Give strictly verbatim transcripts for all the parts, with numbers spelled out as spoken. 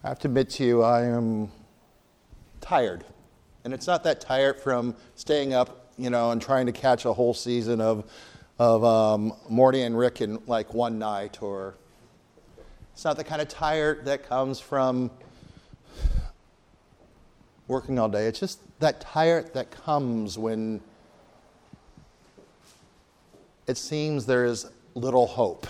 I have to admit to you, I am tired. And it's not that tired from staying up, you know, and trying to catch a whole season of of um, Morty and Rick in like one night, or it's not the kind of tired that comes from working all day. It's just that tired that comes when it seems there is little hope.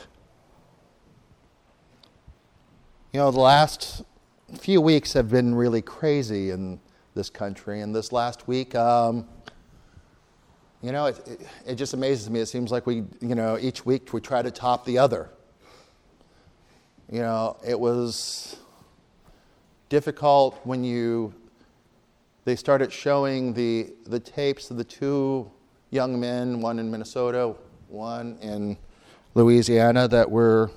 You know, the last few weeks have been really crazy in this country, and this last week, um, you know, it, it, it just amazes me. It seems like we, you know, each week we try to top the other. You know, it was difficult when you, they started showing the the tapes of the two young men, one in Minnesota, one in Louisiana, that were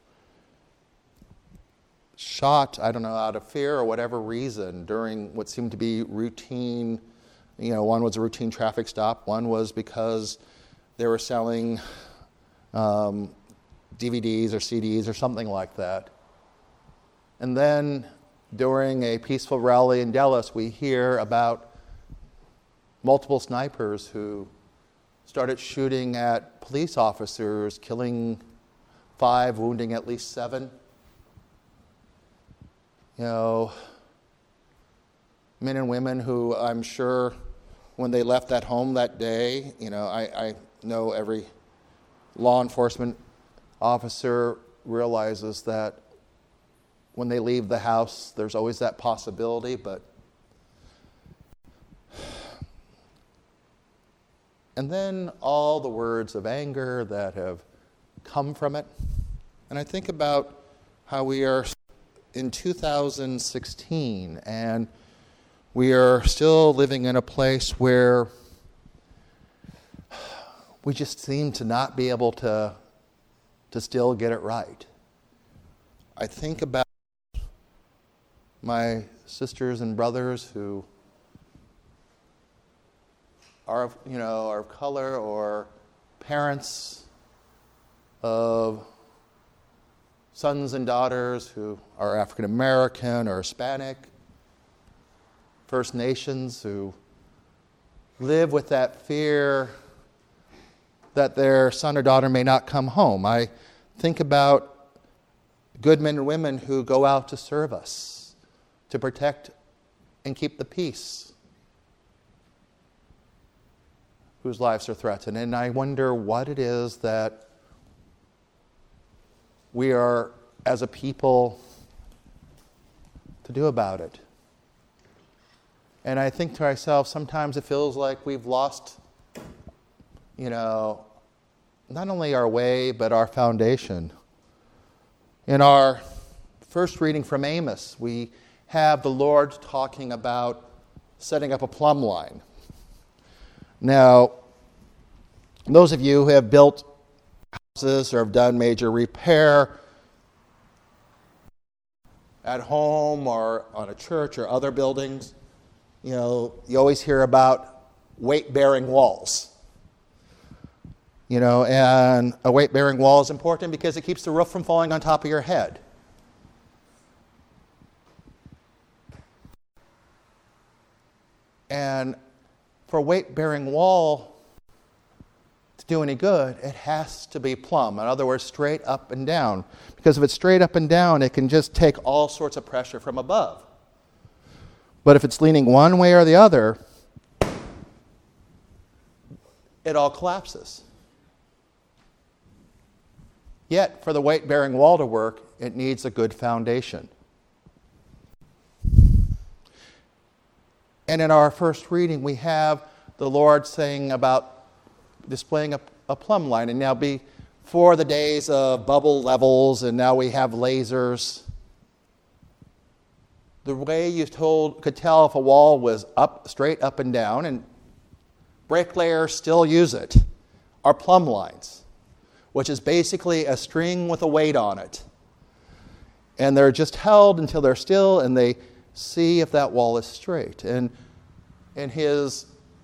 shot, I don't know, out of fear or whatever reason during what seemed to be routine, you know, one was a routine traffic stop, one was because they were selling um, D V Ds or C Ds or something like that. And then during a peaceful rally in Dallas, we hear about multiple snipers who started shooting at police officers, killing five, wounding at least seven. You know, men and women who I'm sure when they left that home that day, you know, I, I know every law enforcement officer realizes that when they leave the house, there's always that possibility, but and then all the words of anger that have come from it. And I think about how we are in two thousand sixteen, and we are still living in a place where we just seem to not be able to, to still get it right. I think about my sisters and brothers who are of, you know, are of color, or parents of sons and daughters who are African American or Hispanic, First Nations, who live with that fear that their son or daughter may not come home. I think about good men and women who go out to serve us, to protect and keep the peace, whose lives are threatened. And I wonder what it is that we are, as a people, to do about it. And I think to ourselves, sometimes it feels like we've lost, you know, not only our way, but our foundation. In our first reading from Amos, we have the Lord talking about setting up a plumb line. Now, those of you who have built houses or have done major repair at home or on a church or other buildings, you know, you always hear about weight-bearing walls. You know, and a weight-bearing wall is important because it keeps the roof from falling on top of your head. And for a weight-bearing wall to do any good, it has to be plumb. In other words, straight up and down. Because if it's straight up and down, it can just take all sorts of pressure from above. But if it's leaning one way or the other, it all collapses. Yet, for the weight-bearing wall to work, it needs a good foundation. And in our first reading, we have the Lord saying about displaying a, a plumb line. And now before the days of bubble levels, and now we have lasers, the way you told, could tell if a wall was up, straight up and down, and bricklayers still use it, are plumb lines, which is basically a string with a weight on it. And they're just held until they're still, and they see if that wall is straight. And in his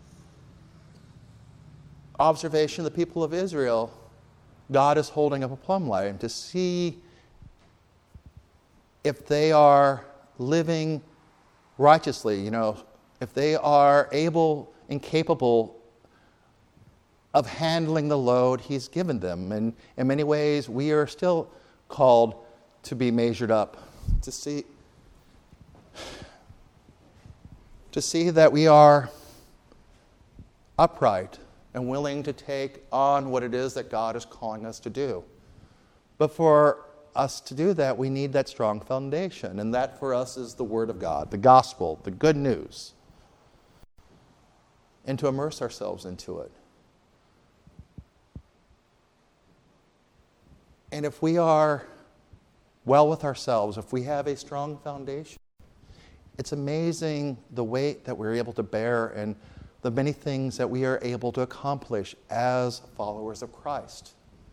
observation of the people of Israel, God is holding up a plumb line to see if they are living righteously, you know, if they are able and capable of handling the load he's given them. And in many ways, we are still called to be measured up, to see, to see that we are upright and willing to take on what it is that God is calling us to do. But for us to do that, we need that strong foundation, and that for us is the Word of God, the gospel, the good news, and to immerse ourselves into it. And if we are well with ourselves, if we have a strong foundation, it's amazing the weight that we're able to bear and the many things that we are able to accomplish as followers of Christ.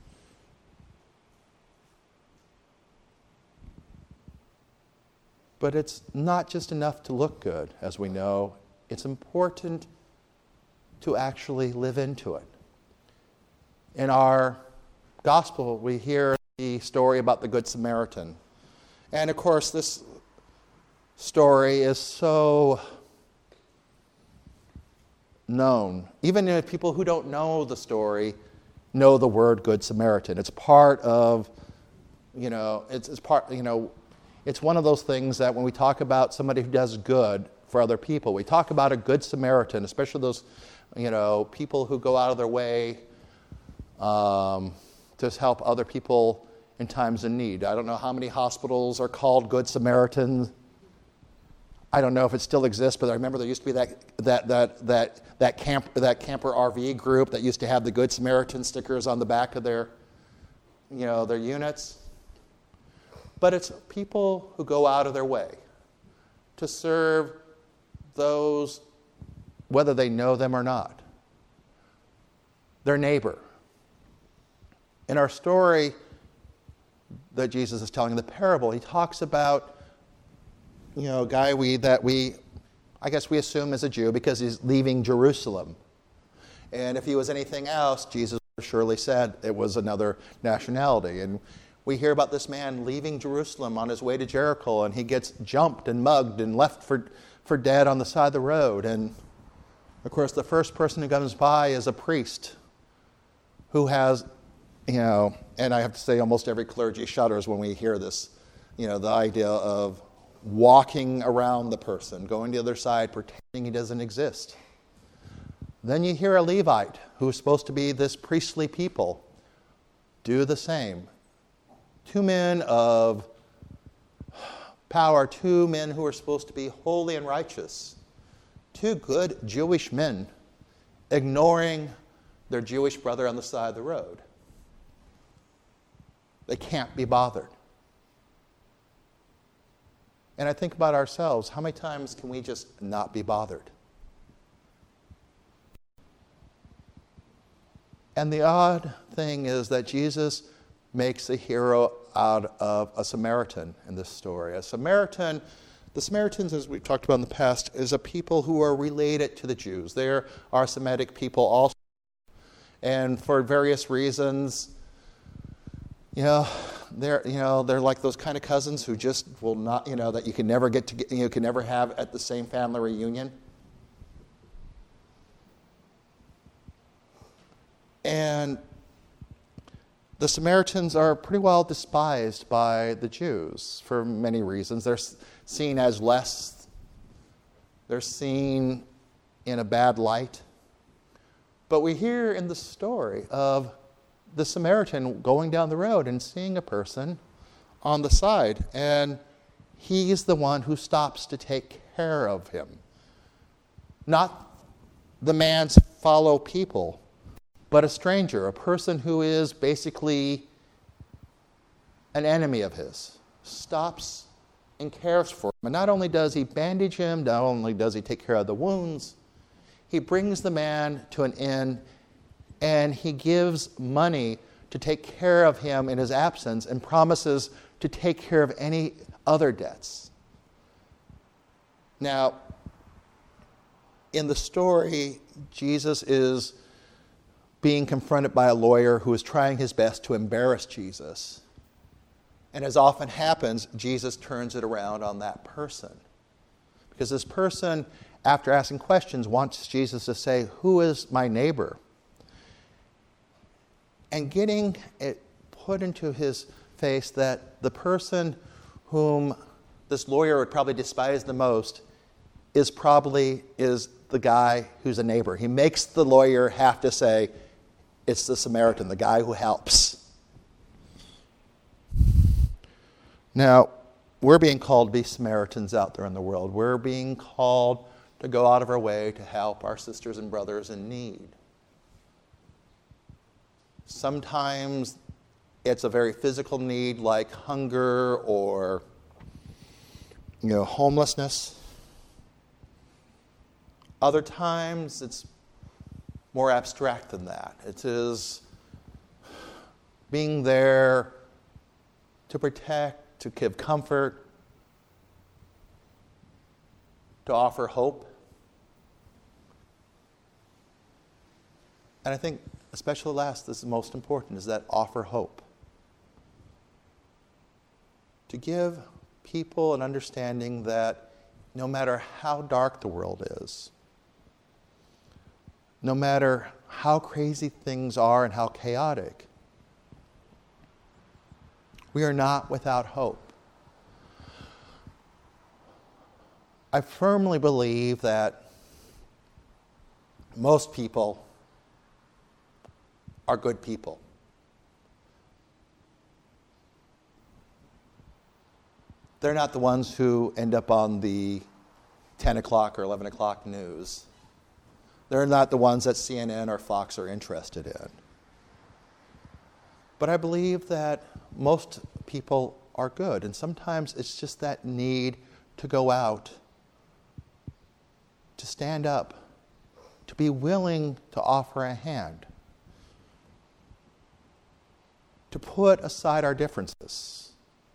But it's not just enough to look good, as we know. It's important to actually live into it. In our gospel, we hear the story about the Good Samaritan. And of course, this story is so known. Even if people who don't know the story know the word Good Samaritan. It's part of, you know, it's, it's part, you know, it's one of those things that when we talk about somebody who does good for other people, we talk about a Good Samaritan, especially those, you know, people who go out of their way um, to help other people in times of need. I don't know how many hospitals are called Good Samaritans. I don't know if it still exists, but I remember there used to be that that that that that camp that camper R V group that used to have the Good Samaritan stickers on the back of their, you know, their units. But it's people who go out of their way to serve those, whether they know them or not, their neighbor. In our story that Jesus is telling in the parable, he talks about, you know, a guy we that we, I guess we assume is a Jew because he's leaving Jerusalem. And if he was anything else, Jesus surely said it was another nationality. And we hear about this man leaving Jerusalem on his way to Jericho, and he gets jumped and mugged and left for, for dead on the side of the road. And, of course, the first person who comes by is a priest who has, you know, and I have to say almost every clergy shudders when we hear this, you know, the idea of walking around the person, going to the other side, pretending he doesn't exist. Then you hear a Levite, who is supposed to be this priestly people, do the same. Two men of power, two men who are supposed to be holy and righteous, two good Jewish men ignoring their Jewish brother on the side of the road. They can't be bothered. And I think about ourselves, how many times can we just not be bothered? And the odd thing is that Jesus makes a hero out of a Samaritan in this story. A Samaritan, the Samaritans, as we've talked about in the past, is a people who are related to the Jews. They are Semitic people also. And for various reasons, you know, they're, you know, they're like those kind of cousins who just will not, you know, that you can never get to, you know, can never have at the same family reunion. And the Samaritans are pretty well despised by the Jews for many reasons. They're seen as less, they're seen in a bad light. But we hear in the story of the Samaritan going down the road and seeing a person on the side, and he's the one who stops to take care of him. Not the man's fellow people, but a stranger, a person who is basically an enemy of his, stops and cares for him. And not only does he bandage him, not only does he take care of the wounds, he brings the man to an inn and he gives money to take care of him in his absence and promises to take care of any other debts. Now, in the story, Jesus is being confronted by a lawyer who is trying his best to embarrass Jesus. And as often happens, Jesus turns it around on that person. Because this person, after asking questions, wants Jesus to say, who is my neighbor? And getting it put into his face that the person whom this lawyer would probably despise the most is probably is the guy who's a neighbor. He makes the lawyer have to say, it's the Samaritan, the guy who helps. Now, we're being called to be Samaritans out there in the world. We're being called to go out of our way to help our sisters and brothers in need. Sometimes it's a very physical need like hunger or, you know, homelessness. Other times it's more abstract than that. It is being there to protect, to give comfort, to offer hope. And I think especially last, this is most important, is that offer hope. To give people an understanding that no matter how dark the world is, no matter how crazy things are and how chaotic, we are not without hope. I firmly believe that most people are good people. They're not the ones who end up on the ten o'clock or eleven o'clock news. They're not the ones that C N N or Fox are interested in. But I believe that most people are good, and sometimes it's just that need to go out, to stand up, to be willing to offer a hand, to put aside our differences,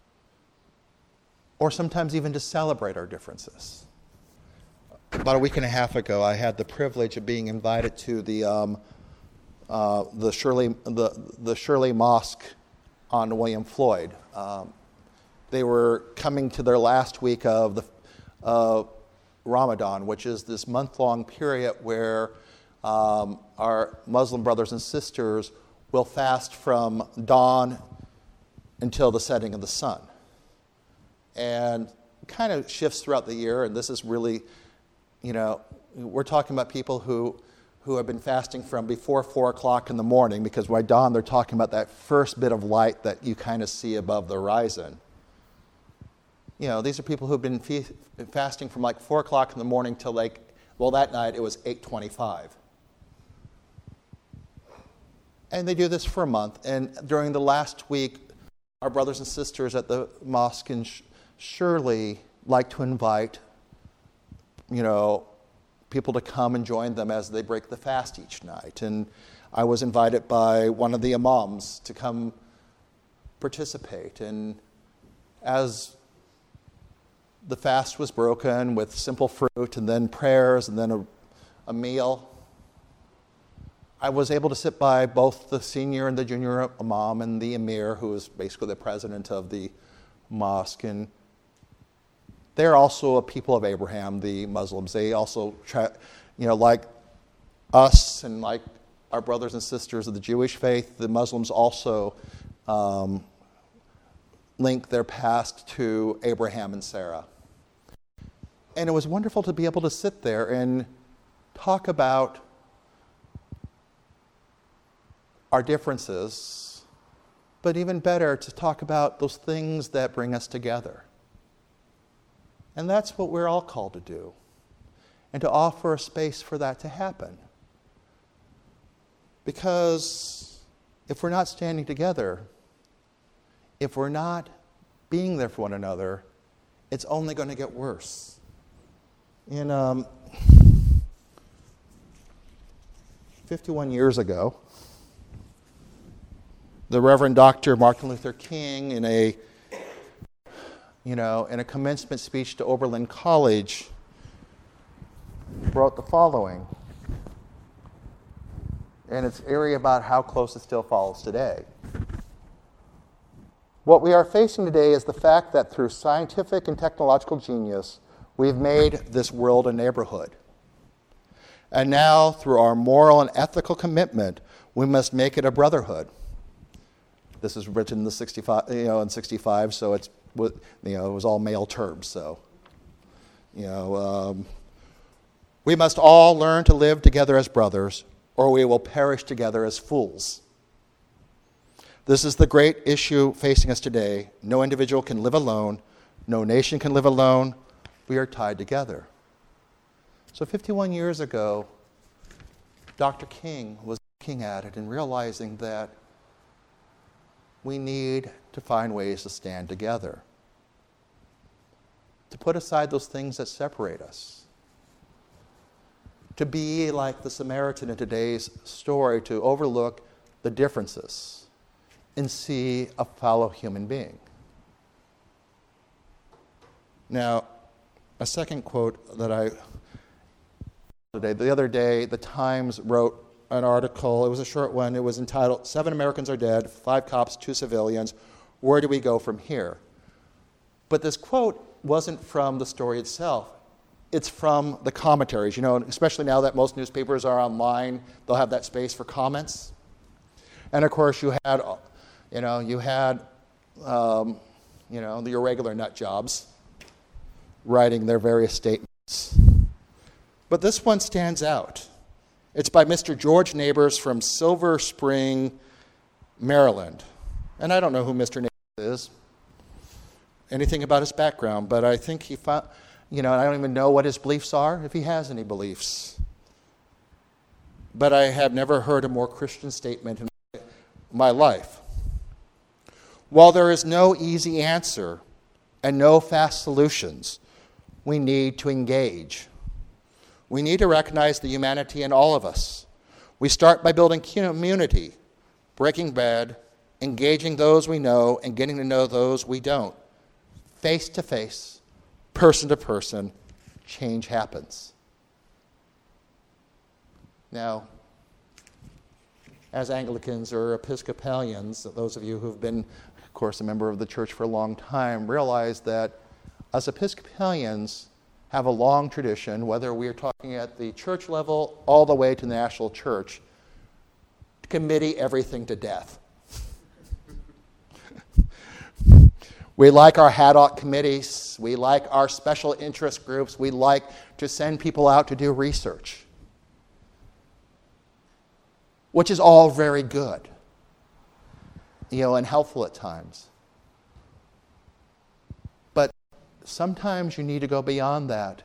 or sometimes even to celebrate our differences. About a week and a half ago, I had the privilege of being invited to the um, uh, the Shirley the the Shirley Mosque on William Floyd. Um, they were coming to their last week of the uh, Ramadan, which is this month-long period where um, our Muslim brothers and sisters will fast from dawn until the setting of the sun. And it kind of shifts throughout the year, and this is really, you know, we're talking about people who who have been fasting from before four o'clock in the morning, because by dawn they're talking about that first bit of light that you kind of see above the horizon. You know, these are people who've been fe- fasting from like four o'clock in the morning till like, well, that night it was eight twenty-five. And they do this for a month. And during the last week, our brothers and sisters at the mosque in Shirley like to invite, you know, people to come and join them as they break the fast each night. And I was invited by one of the imams to come participate. And as the fast was broken with simple fruit and then prayers and then a, a meal, I was able to sit by both the senior and the junior imam and the emir, who is basically the president of the mosque. And they're also a people of Abraham, the Muslims. They also, try, you know, like us and like our brothers and sisters of the Jewish faith, the Muslims also um, link their past to Abraham and Sarah. And it was wonderful to be able to sit there and talk about our differences, but even better, to talk about those things that bring us together. And that's what we're all called to do, and to offer a space for that to happen. Because if we're not standing together, if we're not being there for one another, it's only going to get worse. In um, fifty-one years ago, the Reverend Doctor Martin Luther King, in a you know, in a commencement speech to Oberlin College, wrote the following. And it's eerie about how close it still follows today. What we are facing today is the fact that through scientific and technological genius, we've made this world a neighborhood. And now, through our moral and ethical commitment, we must make it a brotherhood. This is written in the sixty-five, you know, in sixty-five, so it's, you know, it was all male terms. So, you know, um, we must all learn to live together as brothers, or we will perish together as fools. This is the great issue facing us today. No individual can live alone. No nation can live alone. We are tied together. So fifty-one years ago, Doctor King was looking at it and realizing that we need to find ways to stand together, to put aside those things that separate us, to be like the Samaritan in today's story, to overlook the differences and see a fellow human being. Now, a second quote that I today, the other day, the Times wrote an article. It was a short one. It was entitled, Seven Americans Are Dead, Five Cops, Two Civilians. Where do we go from here? But this quote wasn't from the story itself. It's from the commentaries. You know, especially now that most newspapers are online, they'll have that space for comments. And of course, you had, you know, you had, um, you know, your regular nut jobs writing their various statements. But this one stands out. It's by Mister George Neighbors from Silver Spring, Maryland. And I don't know who Mister Neighbors is, anything about his background, but I think he found, you know, I don't even know what his beliefs are, if he has any beliefs. But I have never heard a more Christian statement in my life. While there is no easy answer and no fast solutions, we need to engage. We need to recognize the humanity in all of us. We start by building community, breaking bread, engaging those we know, and getting to know those we don't. Face to face, person to person, change happens. Now, as Anglicans or Episcopalians, those of you who've been, of course, a member of the church for a long time, realize that us Episcopalians have a long tradition, whether we are talking at the church level all the way to the national church, to committee everything to death. We like our ad hoc committees. We like our special interest groups. We like to send people out to do research, which is all very good, you know, and helpful at times. But sometimes you need to go beyond that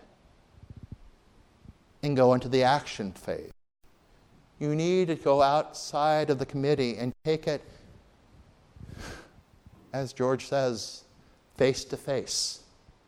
and go into the action phase. You need to go outside of the committee and take it, as George says, face to face.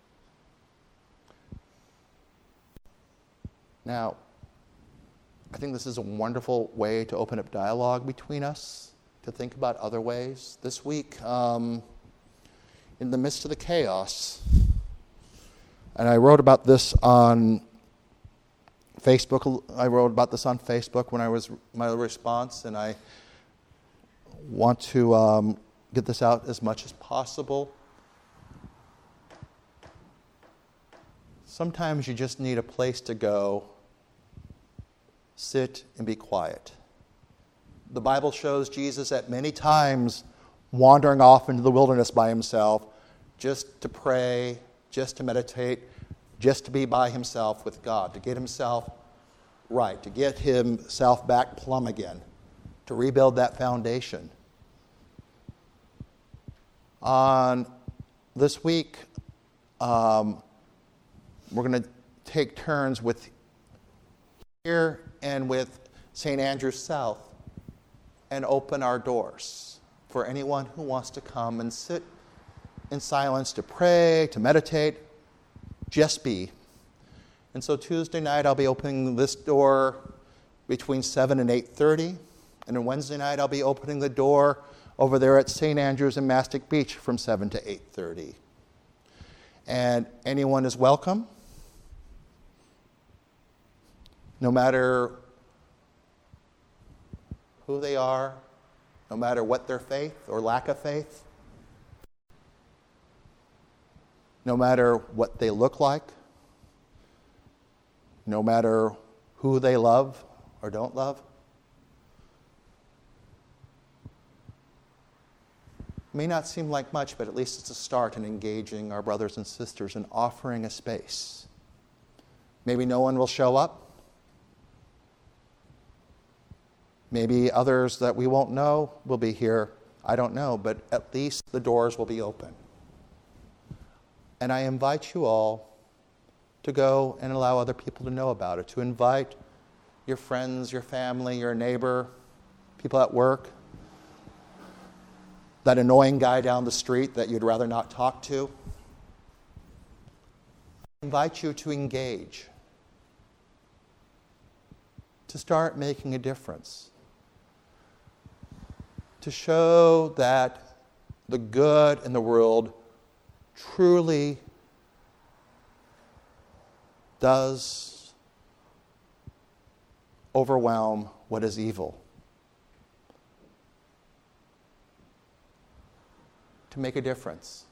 Now, I think this is a wonderful way to open up dialogue between us, to think about other ways. This week, um, in the midst of the chaos, and I wrote about this on Facebook. I wrote about this on Facebook when I was my response, and I want to um, get this out as much as possible. Sometimes you just need a place to go, sit, and be quiet. The Bible shows Jesus at many times wandering off into the wilderness by himself just to pray, just to meditate, just to be by himself with God, to get himself right, to get himself back plumb again, to rebuild that foundation. On this week, um, we're going to take turns with here and with Saint Andrews South and open our doors for anyone who wants to come and sit in silence to pray, to meditate, just be. And so Tuesday night I'll be opening this door between seven and eight thirty, and on Wednesday night I'll be opening the door over there at Saint Andrews in Mastic Beach from seven to eight thirty. And anyone is welcome, no matter who they are, no matter what their faith or lack of faith. no matter what they look like, no matter who they love or don't love. It may not seem like much, but at least it's a start in engaging our brothers and sisters and offering a space. Maybe no one will show up. Maybe others that we won't know will be here. I don't know, but at least the doors will be open. And I invite you all to go and allow other people to know about it, to invite your friends, your family, your neighbor, people at work, that annoying guy down the street that you'd rather not talk to. I invite you to engage, to start making a difference, to show that the good in the world truly does overwhelm what is evil. To make a difference.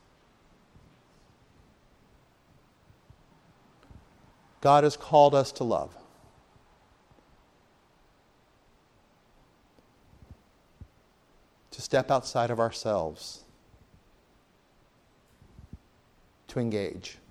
God has called us to love. To step outside of ourselves. To engage.